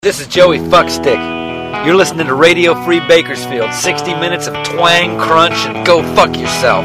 This is Joey Fuckstick. You're listening to Radio Free Bakersfield. 60 minutes of twang, crunch, and go fuck yourself.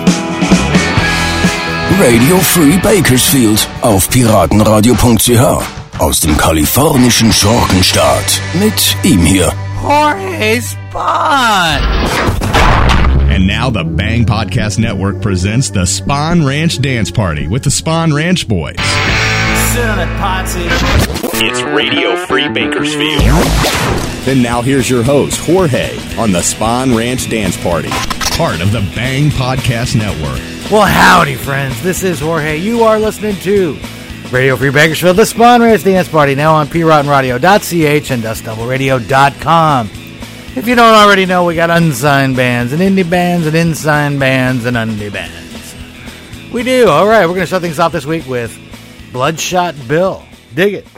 Radio Free Bakersfield auf piratenradio.ch aus dem kalifornischen Schurkenstaat. Mit ihm hier, Jorge Spawn. And now the Bang Podcast Network presents the Spawn Ranch Dance Party with the Spawn Ranch Boys. Sit on that potsy. It's Radio Free Bakersfield. And now here's your host, Jorge, on the Spawn Ranch Dance Party, part of the Bang Podcast Network. Well, howdy, friends. This is Jorge. You are listening to Radio Free Bakersfield, the Spawn Ranch Dance Party, now on PRottenRadio.ch and DustDoubleRadio.com. If you don't already know, we got unsigned bands and indie bands and unsigned bands and undie bands. We do. All right, we're going to start things off this week with Bloodshot Bill. Dig it.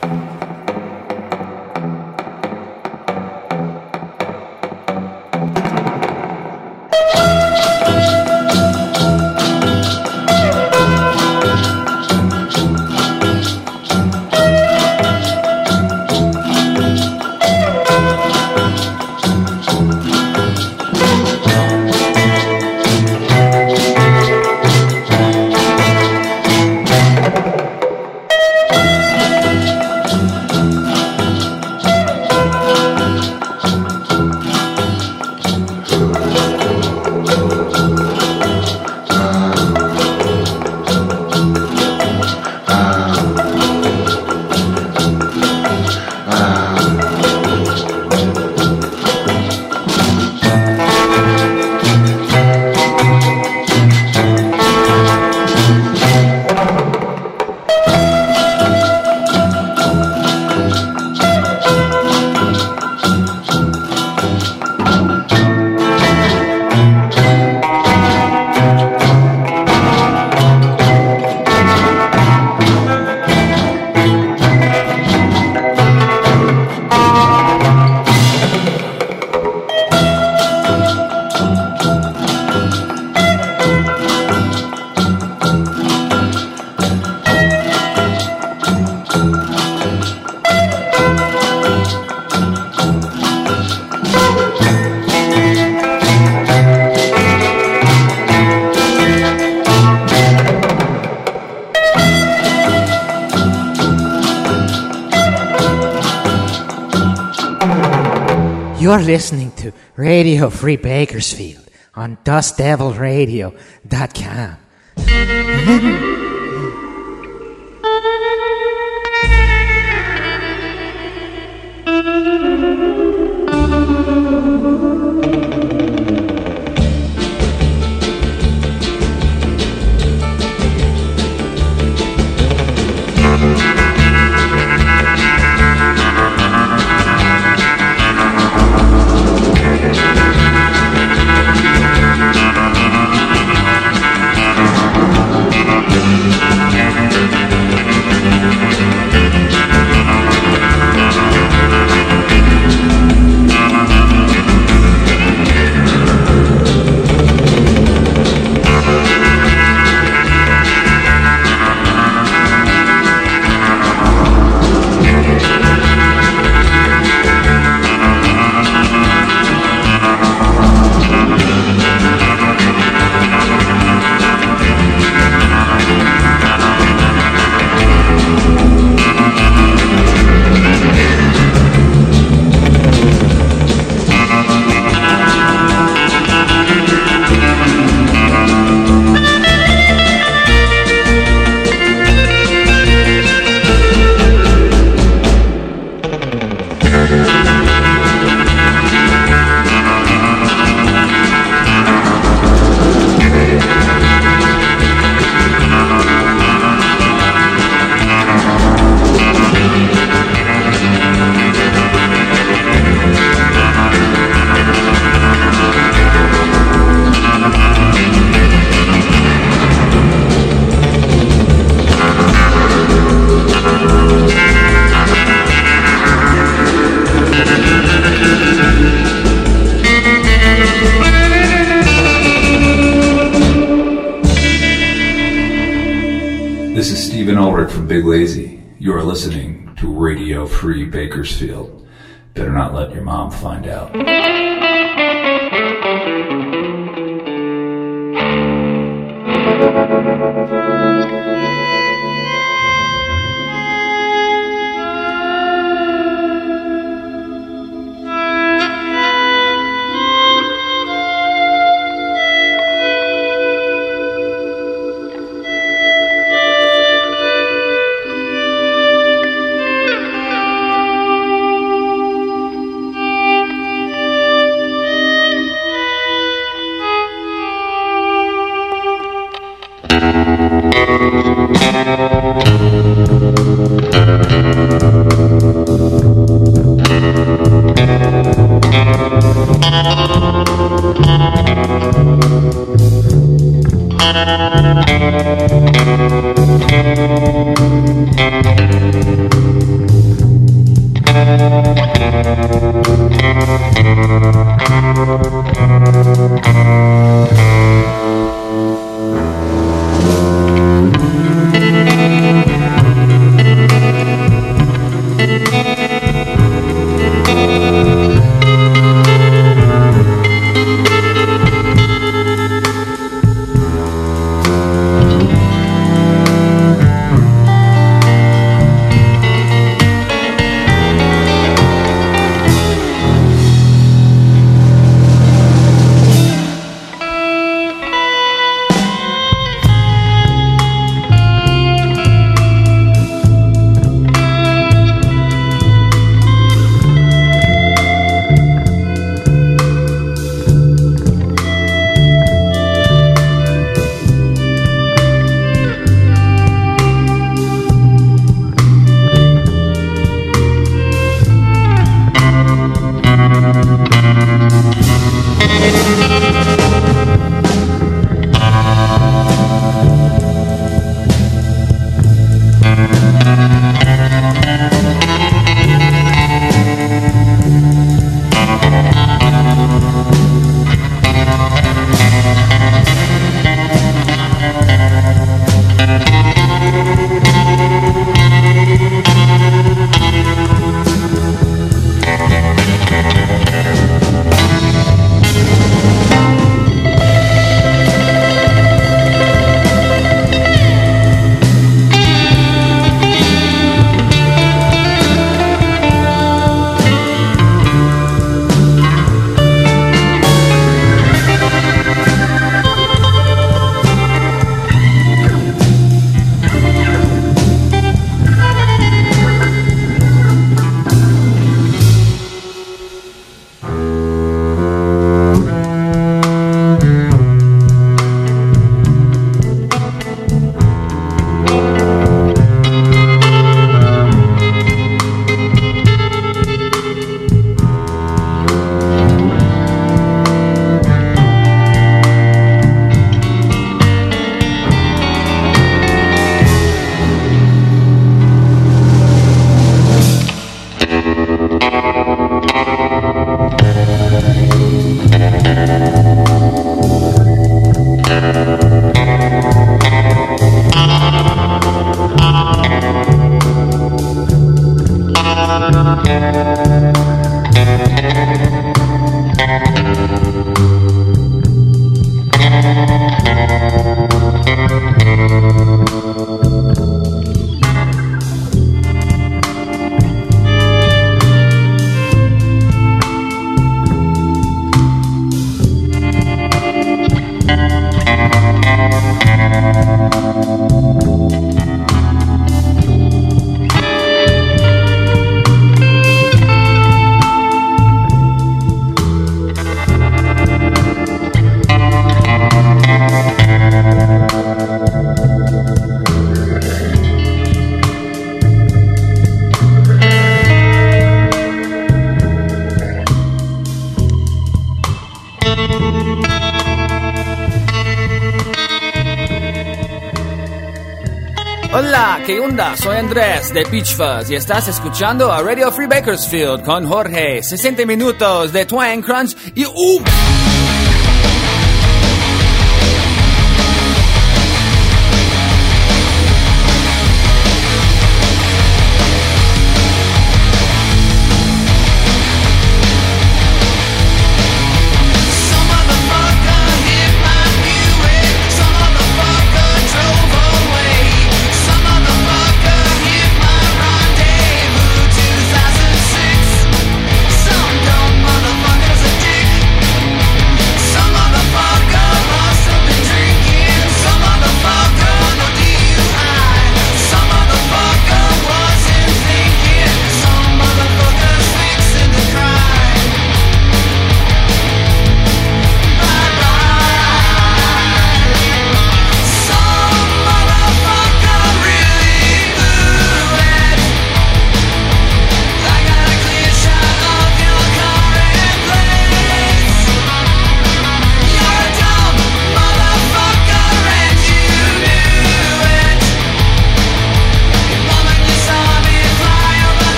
You're listening to Radio Free Bakersfield on DustDevilRadio.com. This is Stephen Ulrich from Big Lazy. You are listening to Radio Free Bakersfield. Better not let your mom find out. Hola, ¿qué onda? Soy Andrés de Peach Fuzz y estás escuchando a Radio Free Bakersfield con Jorge. 60 minutos de Twang Crunch y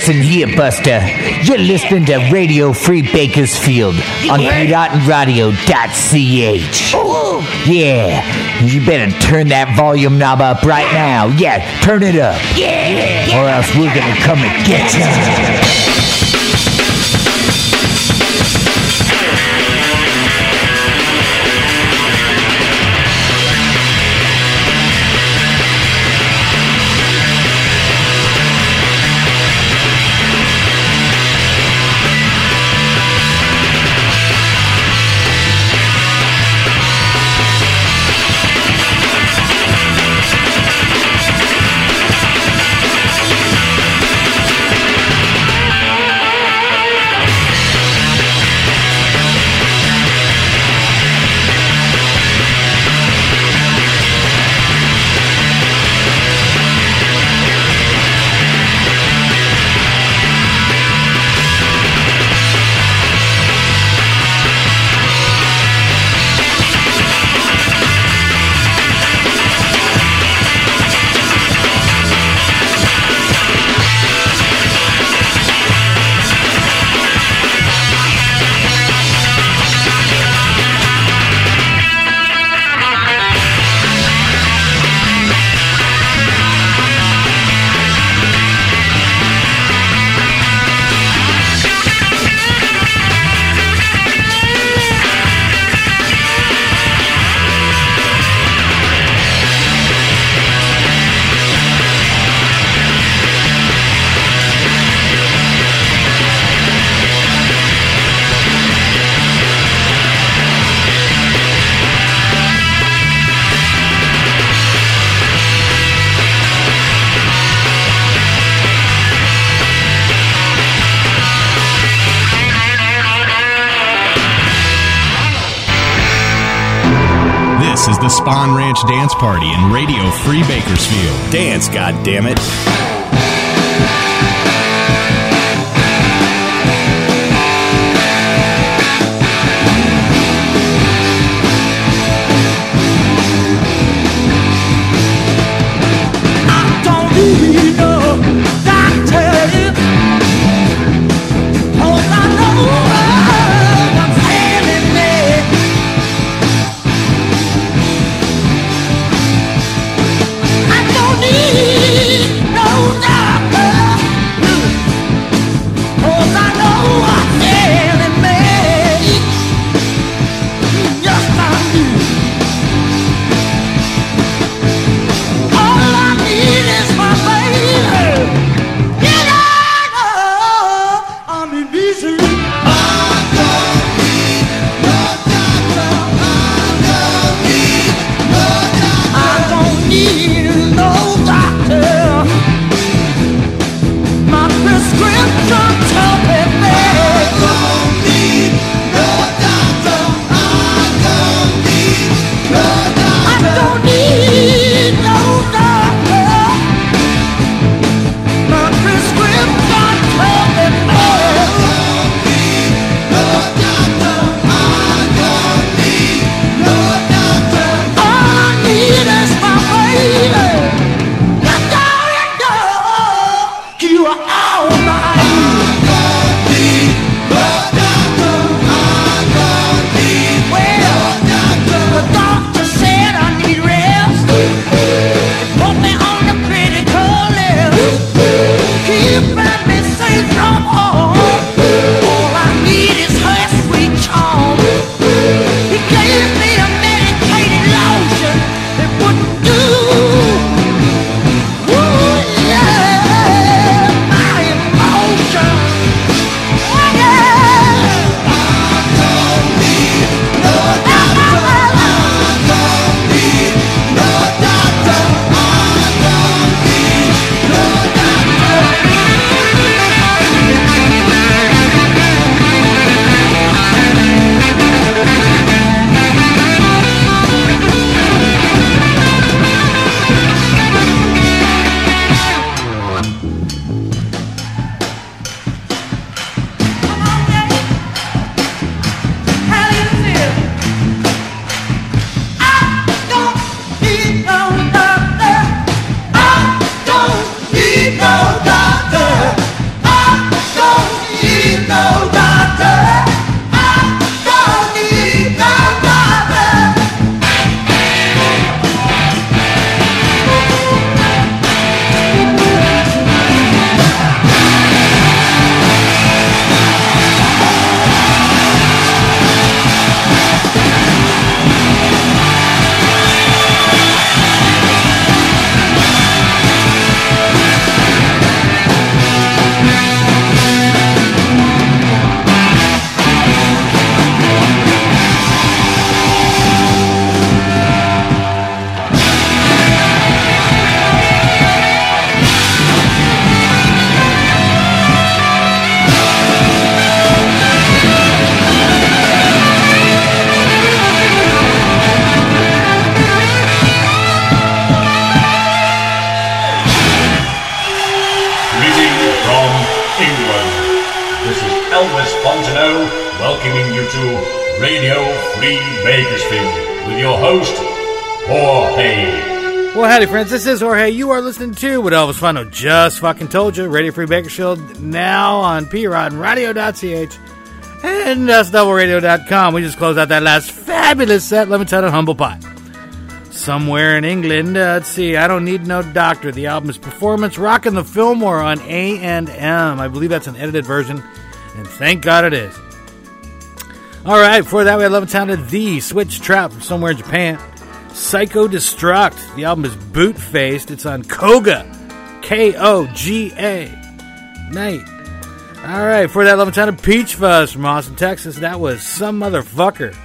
Listen here, Buster. You're listening to Radio Free Bakersfield on PiratenRadio.ch. Yeah, you better turn that volume knob up right now. Yeah, turn it up. Yeah. Or else we're gonna come and get you. This is the Spawn Ranch Dance Party in Radio Free Bakersfield. Dance, goddammit. No welcoming you to Radio Free Bakersfield with your host, Jorge. Well, howdy, friends. This is Jorge. You are listening to what Elvis Fano just fucking told you. Radio Free Bakersfield, now on PRoddenRadio.ch and DustDoubleRadio.com. We just closed out that last fabulous set, Lemon Tart and Humble Pie. Somewhere in England, let's see, I Don't Need No Doctor. The album is Performance, Rockin' the Fillmore on A&M. I believe that's an edited version, and thank God it is. All right, before that, we had Lemon Tart and The Switch Trap from somewhere in Japan. Psycho Destruct. The album is Boot Faced. It's on Koga. Koga. Night. All right, for that, Lemon Tart and Peach Fuzz from Austin, Texas. That was Some Motherfucker.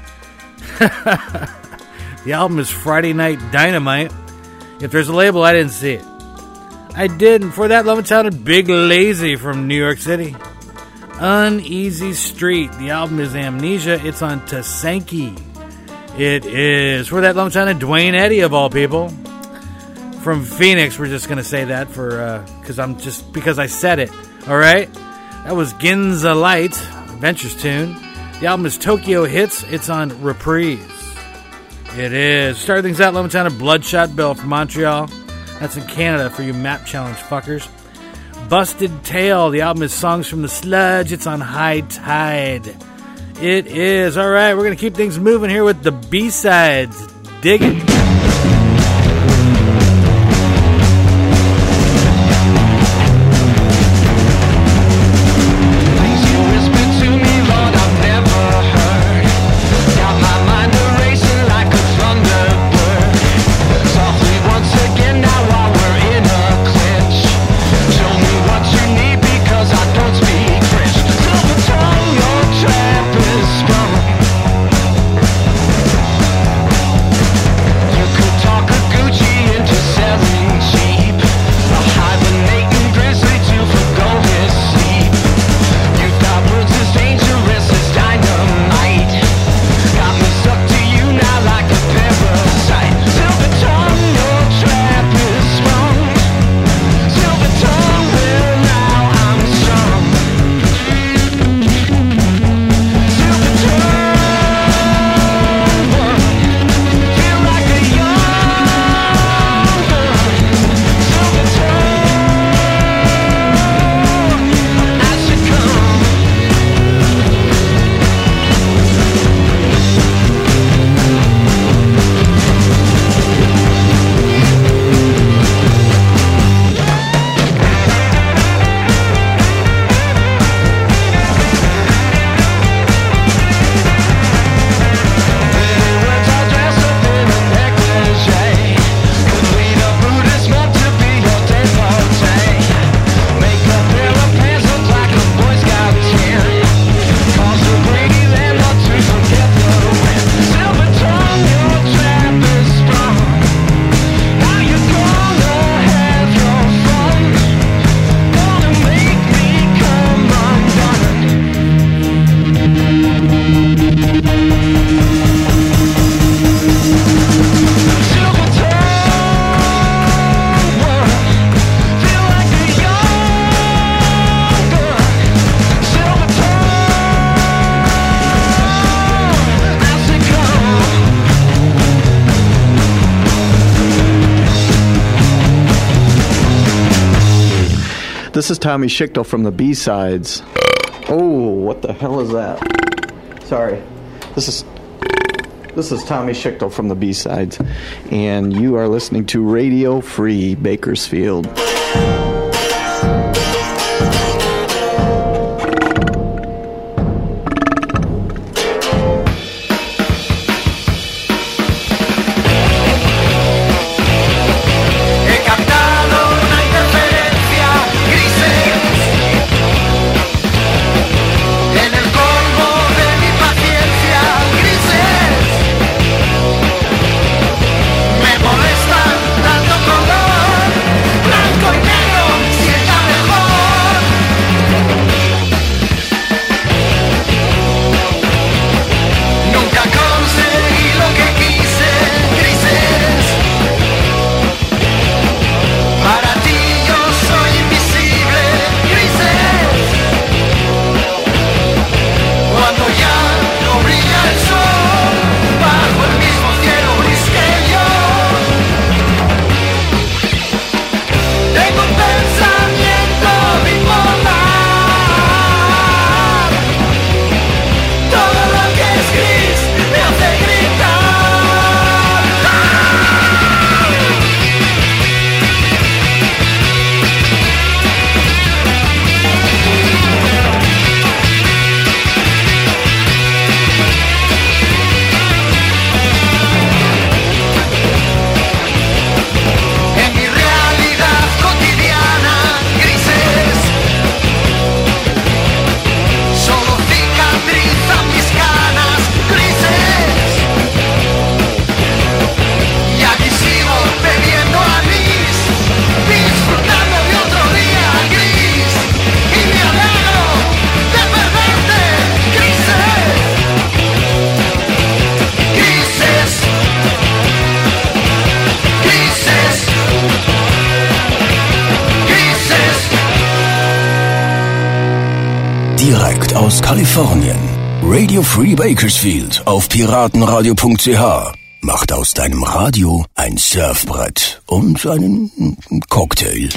The album is Friday Night Dynamite. If there's a label, I didn't see it. I didn't. For that, Lemon Tart and Big Lazy from New York City. Uneasy Street. The album is Amnesia. It's on Tasenki. It is. For that, Lemon Tart and Dwayne Eddy, of all people. From Phoenix, we're just going to say that for because I said it. All right? That was Ginza Light, Adventures tune. The album is Tokyo Hits. It's on Reprise. It is. Start things out, Lemon Tart and Bloodshot Bill from Montreal. That's in Canada for you map challenge fuckers. Busted Tail. The album is Songs from the Sludge. It's on High Tide. It is. All right, we're going to keep things moving here with the B-sides. Dig it. This is Tommy Schichtel from the B-Sides. Oh, what the hell is that? Sorry. This is Tommy Schichtel from the B-Sides, and you are listening to Radio Free Bakersfield. Blanco aus Kalifornien. Radio Free Bakersfield auf piratenradio.ch macht aus deinem Radio ein Surfbrett und einen Cocktail.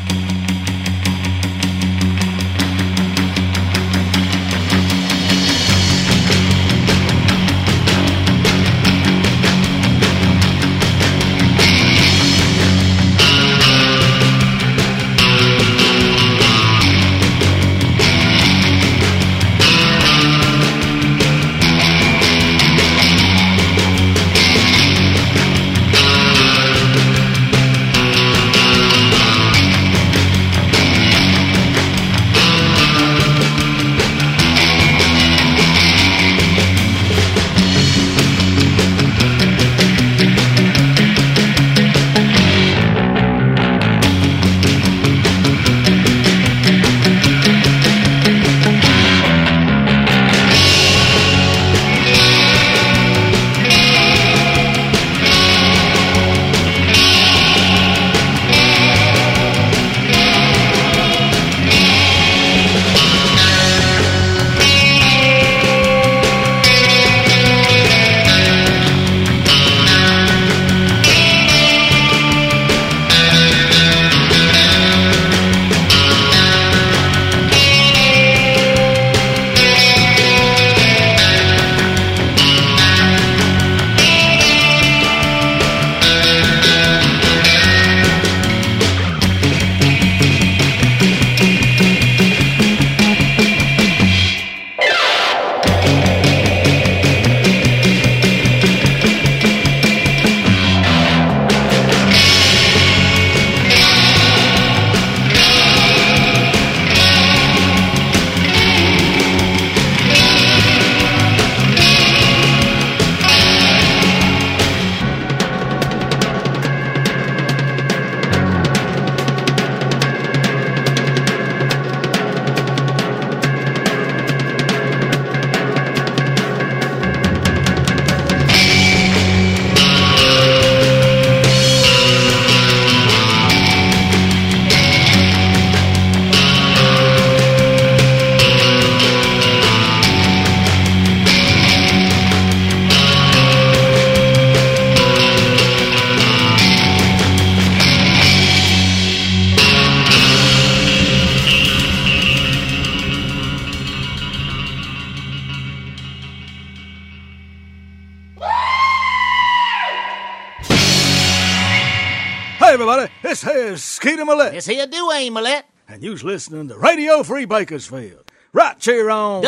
everybody. This here's Skeeter Millette. This here Dwayne Millette. And you's listening to Radio Free Bakersfield. Right here on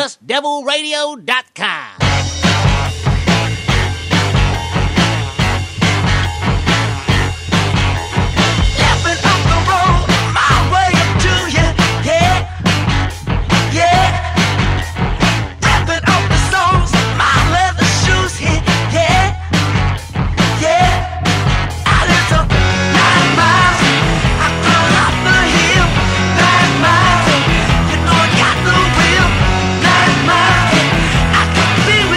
DustDevilRadio.com. Be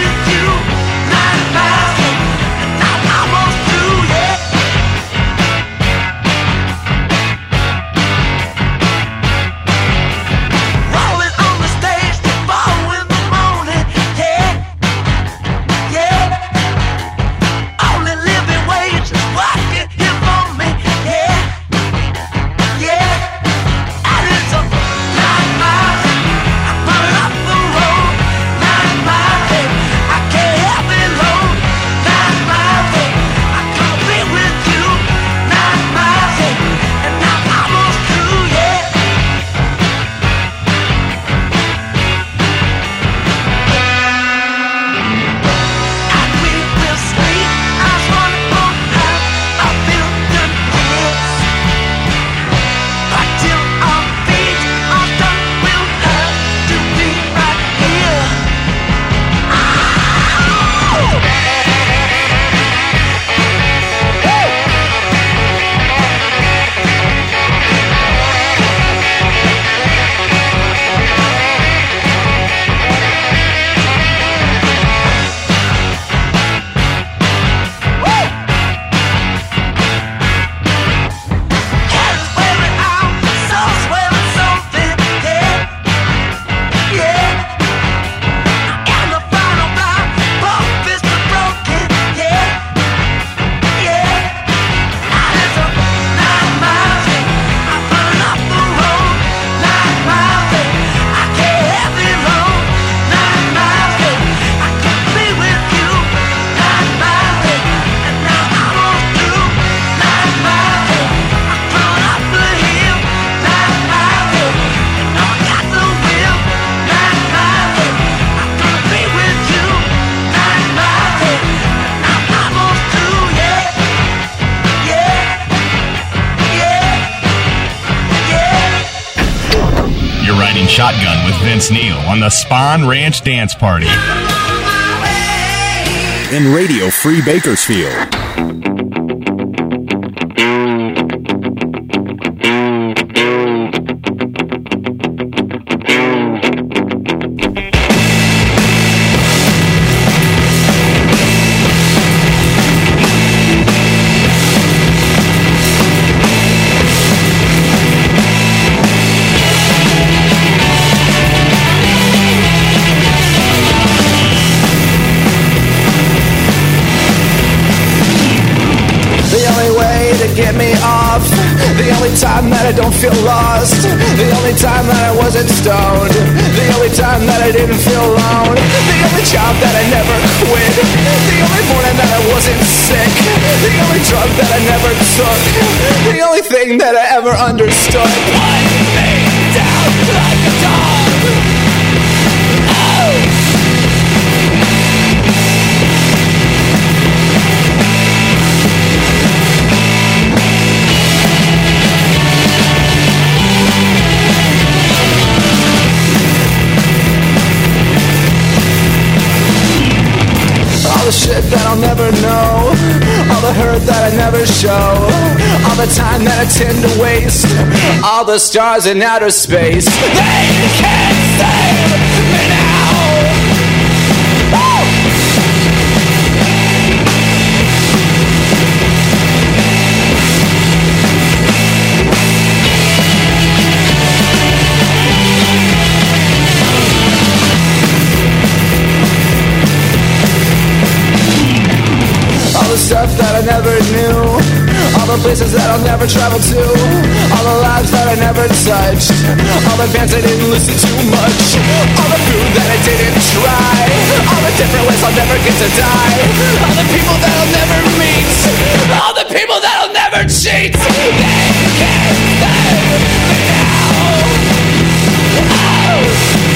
Shotgun with Vince Neil on the Spawn Ranch Dance Party. In Radio Free Bakersfield. Get me off. The only time that I don't feel lost. The only time that I wasn't stoned. The only time that I didn't feel alone. The only job that I never quit. The only morning that I wasn't sick. The only drug that I never took. The only thing that I ever understood. Put me down like a dog. Oh. All the shit that I'll never know, all the hurt that I never show, all the time that I tend to waste, all the stars in outer space. They can't save me now. Woo! All the stuff that I never knew, all the places that I'll never travel to, all the lives that I never touched, all the bands I didn't listen to much, all the food that I didn't try, all the different ways I'll never get to die, all the people that I'll never meet, all the people that I'll never cheat. They can't save me now. Oh.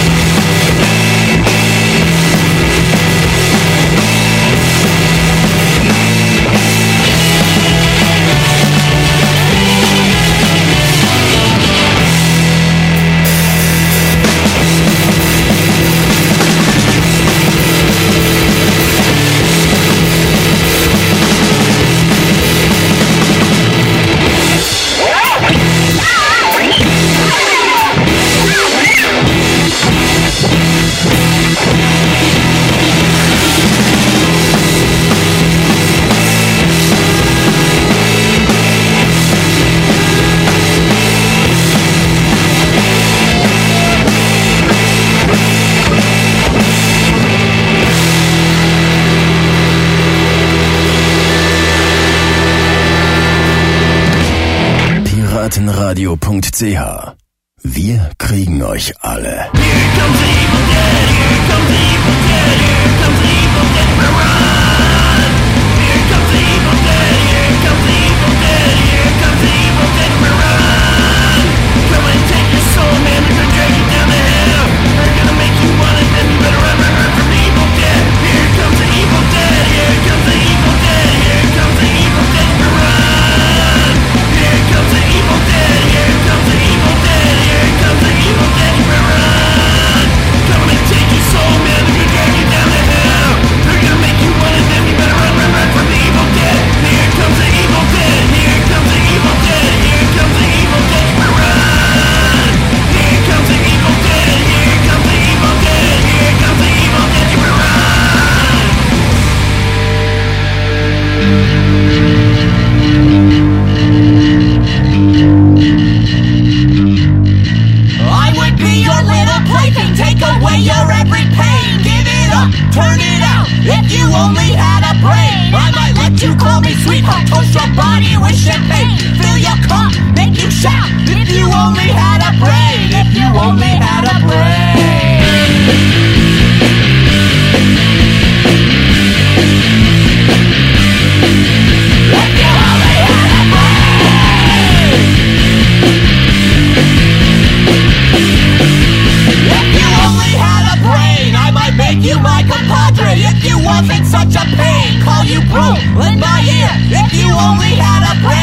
Piratenradio.ch. Wir kriegen euch alle.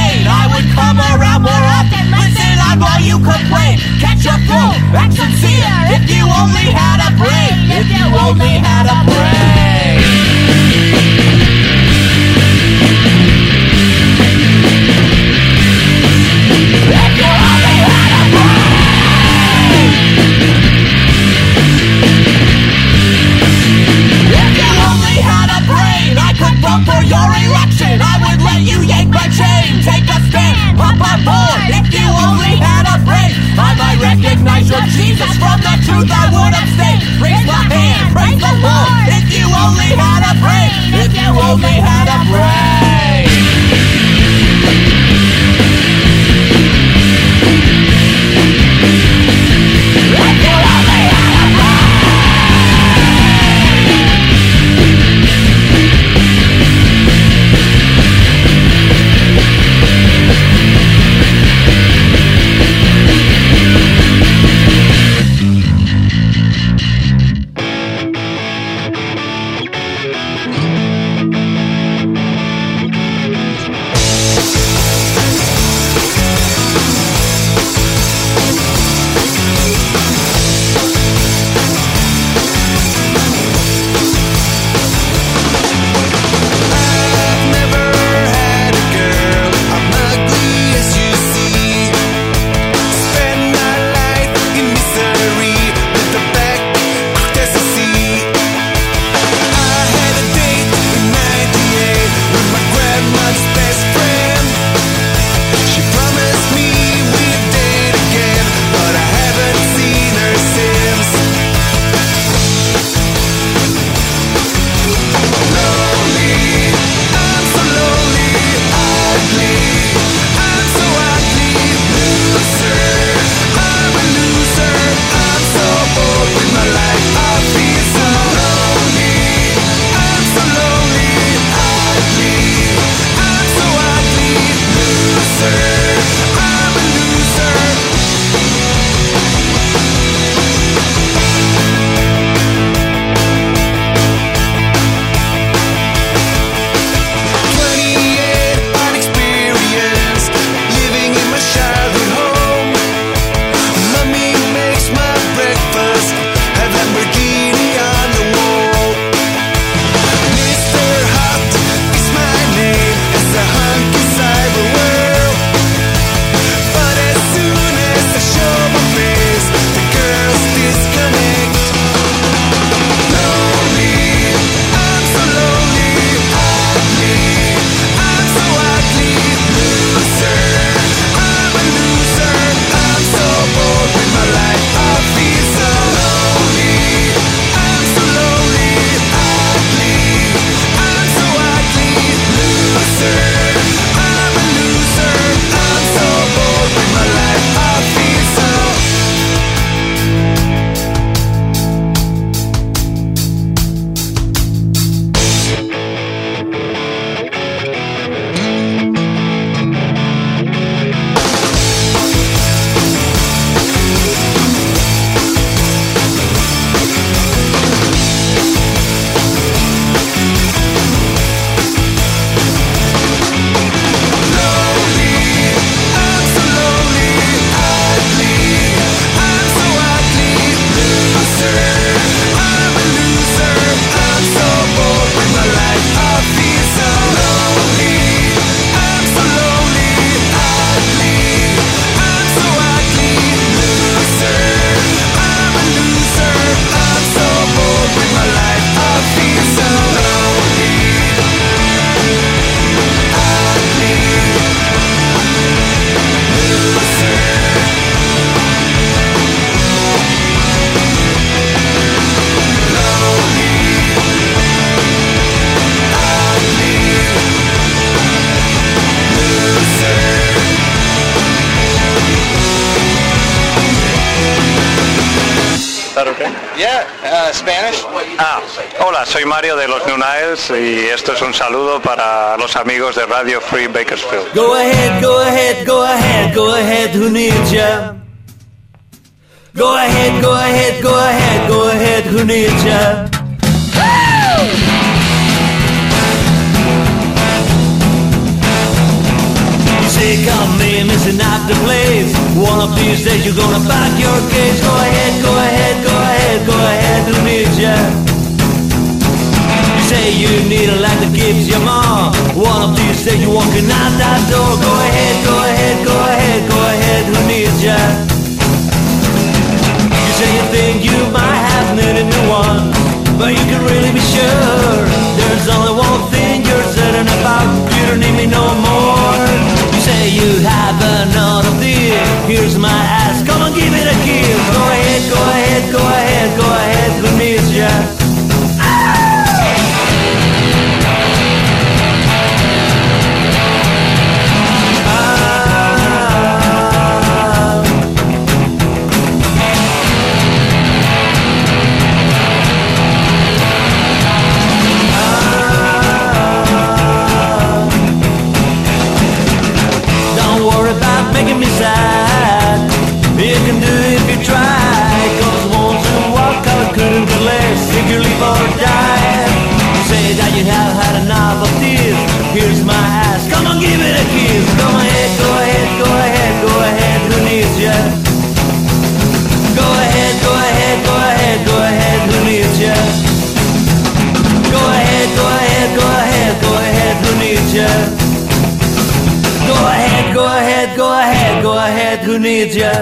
Action, see ya! only had a brain, if you only had a brain. If you only had a brain. If you only had a brain, I could vote for your election. I would let you yank my chain, take a stand, hop on board. If you only had a brain, I might recognize your Jesus. From the truth I would abstain. Raise my hand, praise the Lord. If you only had a brain, if you only had a brain. If you only had a brain. Spanish? Hola, soy Mario de los New Niles y esto es un saludo para los amigos de Radio Free Bakersfield. Go ahead, go ahead, go ahead, go ahead, who needs ya? Go ahead, go ahead, go ahead, go ahead, who needs ya? You say come in, missing out the place. One of these days you're gonna back your case. Go ahead, go ahead, go ahead. who needs ya? You say you need a light that gives you more. One of these days you're walking out that door. Go ahead, who needs ya? You say you think you might have needed a new one, but you can really be sure there's only one thing you're certain about. You don't need me no more. You say you have another deal. Here's my ass, come on, give it a kiss. Go ahead, who needs ya? Making me sad. You can do it if you try. Cause once you walk out, couldn't be less. If you live or die. You say that you have had enough of this. Here's my ass, come on, give it a kiss. Go ahead, who needs ya? Go ahead, who needs ya? Go ahead, who needs ya? Go ahead, who needs ya?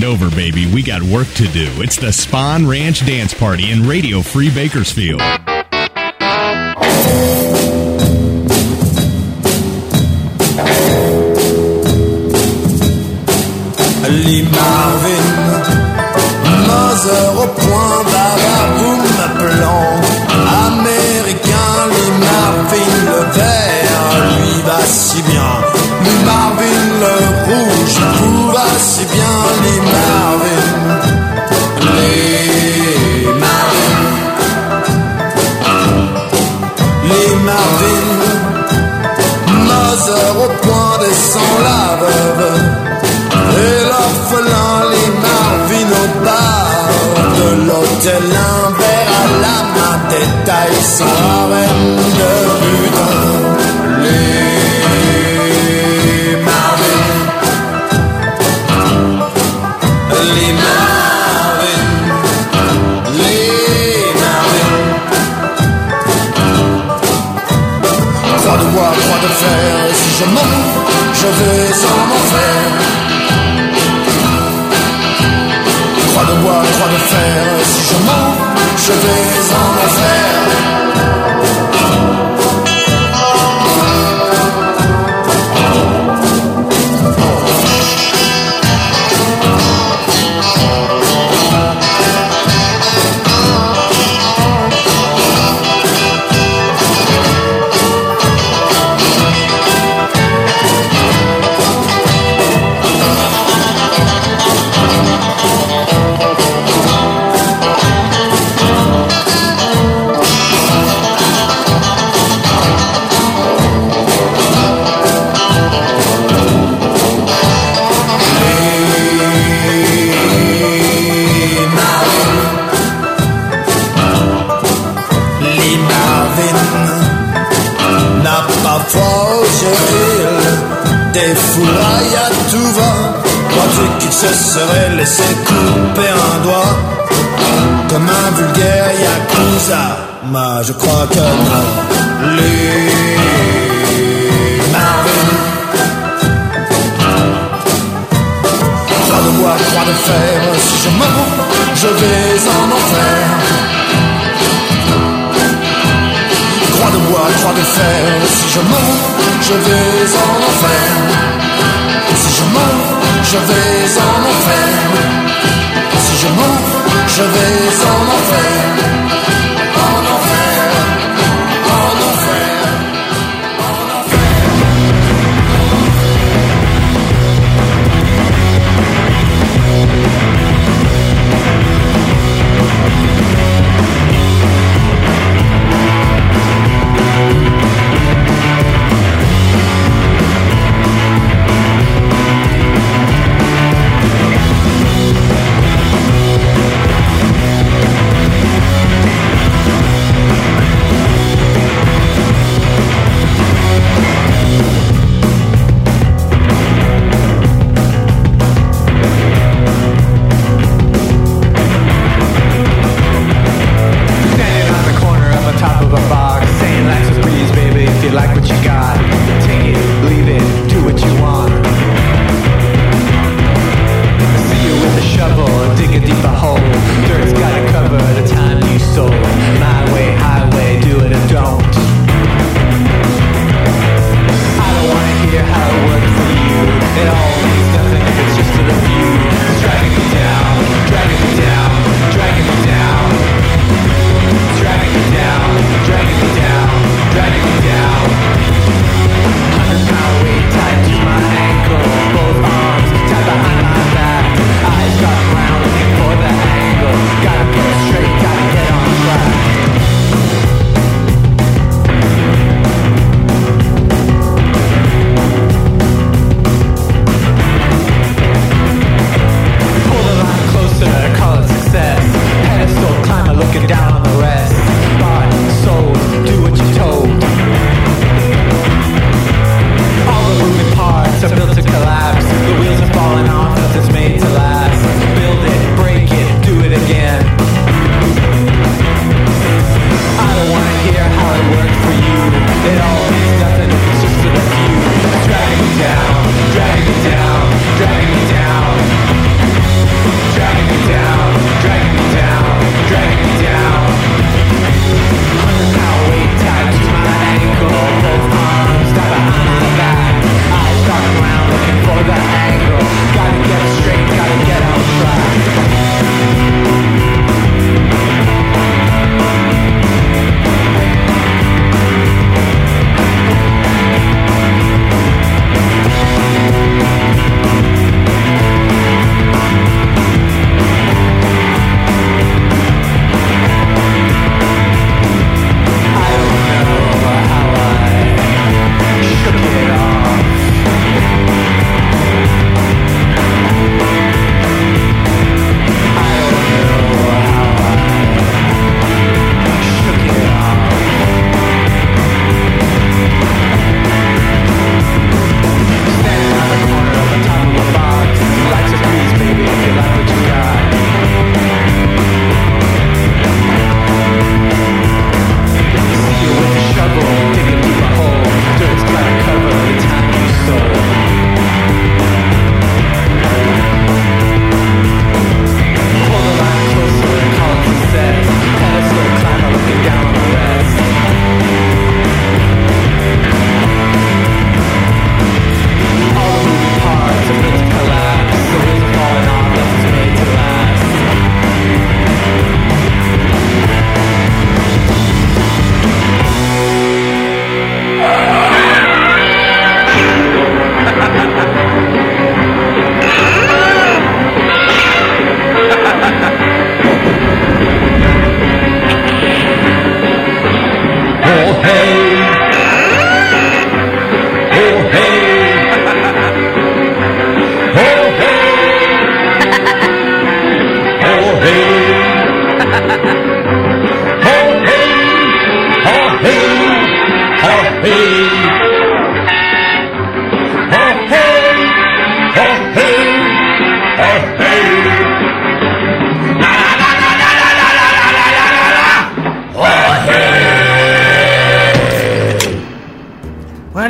over, baby. We got work to do. It's the Spawn Ranch Dance Party in Radio Free Bakersfield. Lee Marvin, Mother au point baraboum appelant américain. Lee Marvin le vert lui va si bien. Lee Marvin le rouge vous va si bien. Lee Marvin, Lee Marvin, Lee Marvin, Mother au point descend la veuve et l'orphelin. Les Marvin au bar de l'hôtel, un verre à la main, détail sans reine de butin. Les Marvin, les Marvin, les Marvin. Croix de bois, croix de fer, si je mens, je vais en enfer. Croix de bois, croix de fer, si je mens, je vais en enfer. Des fourrailles à tout va. Crois-tu qu'il se serait laissé couper un doigt comme un vulgaire yakuza? Mais je crois que non. Les Marvin, croix de bois, croix de fer, si je mens, je vais en enfer. Croix de bois, croix de fer, si je mens, je vais en enfer. Si je mens, je vais en enfer. Si je mens, je vais en enfer. En enfer, en enfer, en enfer.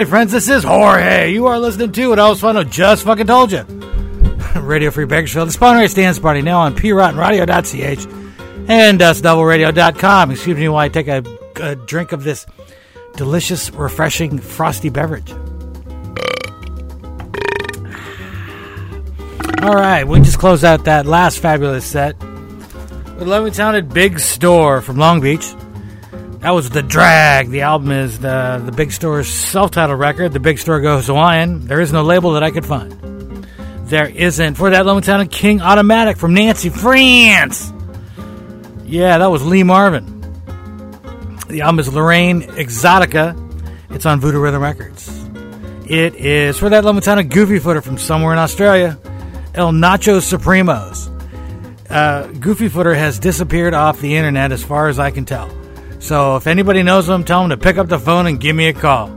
right, friends, this is Jorge. You are listening to It Always Fun. I just fucking told you. Radio Free Bakersfield, the Spawn Race Dance Party, now on PRottenRadio.ch and DustDoubleRadio.com. Excuse me while I take a drink of this delicious, refreshing, frosty beverage. All right, we just closed out that last fabulous set with Lovely Talented Big Store from Long Beach. That was The Drag. The album is the Big Store's self-titled record. The Big Store Goes Hawaiian. There is no label that I could find. There isn't. For that, Lovely Talented King Automatic from Nancy, France. Yeah, that was Lee Marvin. The album is Lorraine Exotica. It's on Voodoo Rhythm Records. It is, for that, Lovely Talented Goofy Footer from somewhere in Australia, El Nacho Supremos. Goofy Footer has disappeared off the internet as far as I can tell. So if anybody knows him, tell him to pick up the phone and give me a call.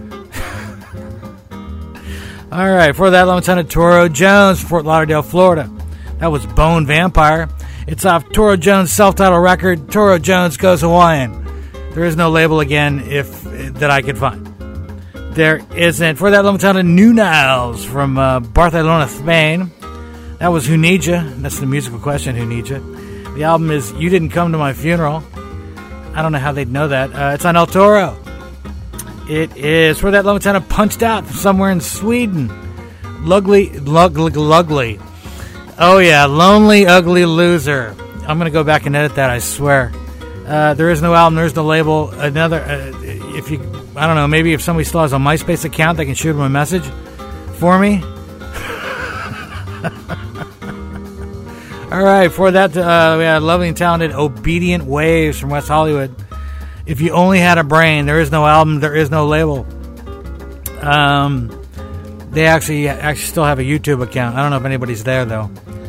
All right, for that, Lieutenant Toro Jones, Fort Lauderdale, Florida. That was Bone Vampire. It's off Toro Jones' self-titled record, Toro Jones Goes Hawaiian. There is no label again that I could find. There isn't. For that, Lieutenant New Niles from Barcelona, Spain. That was Who Need Ya? That's the musical question, Who Need Ya? The album is You Didn't Come to My Funeral. I don't know how they'd know that. It's on El Toro. It is, for that, Lieutenant Punched Out from somewhere in Sweden. Lugly. Oh, yeah, Lonely Ugly Loser. I'm going to go back and edit that, I swear. There is no album, there is no label. Another, if you, I don't know, maybe if somebody still has a MySpace account, they can shoot them a message for me. All right, for that, we had Lovely and Talented Obedient Waves from West Hollywood. If You Only Had a Brain, there is no album, there is no label. They actually still have a YouTube account. I don't know if anybody's there, though.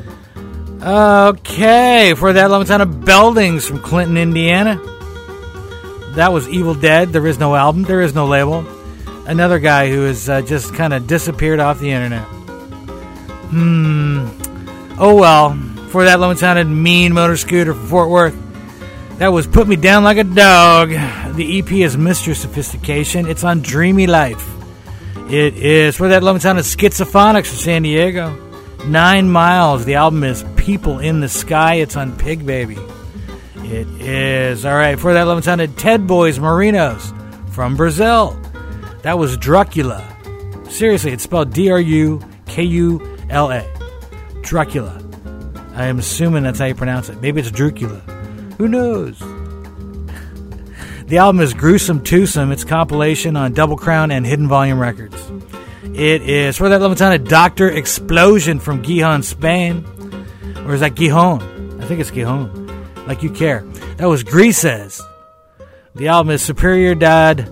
Okay, for that, Lovely and Talented Beldings from Clinton, Indiana. That was Evil Dead. There is no album, there is no label. Another guy who has just kind of disappeared off the internet. Oh, well. For that, Lovely and Talented Mean Motor Scooter from Fort Worth. That was Put Me Down Like a Dog. The EP is Mr. Sophistication. It's on Dreamy Life. It is, for that, Lovely and Talented Schizophonics from San Diego. 9 Miles. The album is People in the Sky. It's on Pig Baby. It is. All right, for that, Lovely and Talented Ted Boys Marinos from Brazil. That was Dracula. Seriously, it's spelled Drukula. Dracula. I am assuming that's how you pronounce it. Maybe it's Dracula. Who knows? The album is Gruesome Twosome. It's compilation on Double Crown and Hidden Volume Records. It is, for that, Lovely and Talented Dr. Explosion from Gijón, Spain. Or is that Gijón? I think it's Gijón. Like you care. That was Grises. The album is Superioridad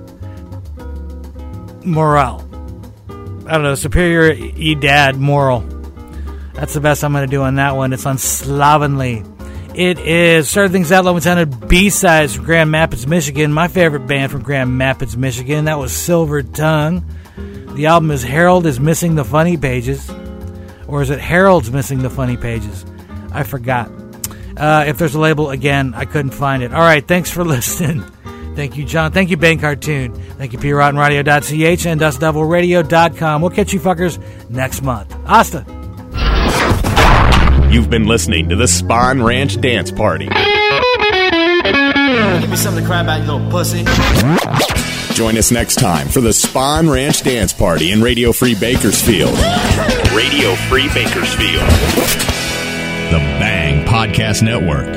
Moral. I don't know, Superioridad Moral. That's the best I'm going to do on that one. It's on Slovenly. It is, started things out, Lovely and Talented B-Sides from Grand Rapids, Michigan. My favorite band from Grand Rapids, Michigan. That was Silver Tongue. The album is Harold is Missing the Funny Pages. Or is it Harold's Missing the Funny Pages? I forgot. If there's a label, again, I couldn't find it. All right, thanks for listening. Thank you, John. Thank you, Bang Cartoon. Thank you, PRottenRadio.ch and DustDoubleRadio.com. We'll catch you fuckers next month. Hasta. You've been listening to the Spawn Ranch Dance Party. Give me something to cry about, you little pussy. Join us next time for the Spawn Ranch Dance Party in Radio Free Bakersfield. Radio Free Bakersfield. The Bang Podcast Network.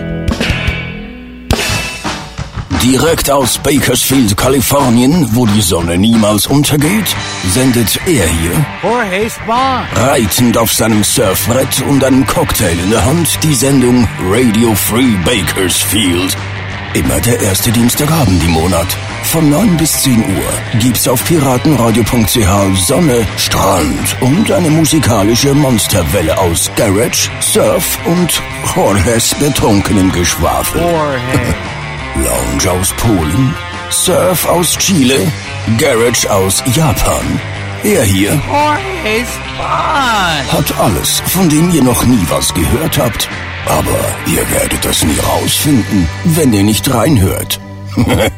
Direkt aus Bakersfield, Kalifornien, wo die Sonne niemals untergeht, sendet er hier, Jorge Spawn, reitend auf seinem Surfbrett und einem Cocktail in der Hand, die Sendung Radio Free Bakersfield. Immer der erste Dienstagabend im Monat. Von 9 bis 10 Uhr gibt's auf piratenradio.ch Sonne, Strand und eine musikalische Monsterwelle aus Garage, Surf und Jorges betrunkenem Geschwafel. Lounge aus Polen, Surf aus Chile, Garage aus Japan. Er hier Jorge Spawn hat alles, von dem ihr noch nie was gehört habt. Aber ihr werdet das nie rausfinden, wenn ihr nicht reinhört.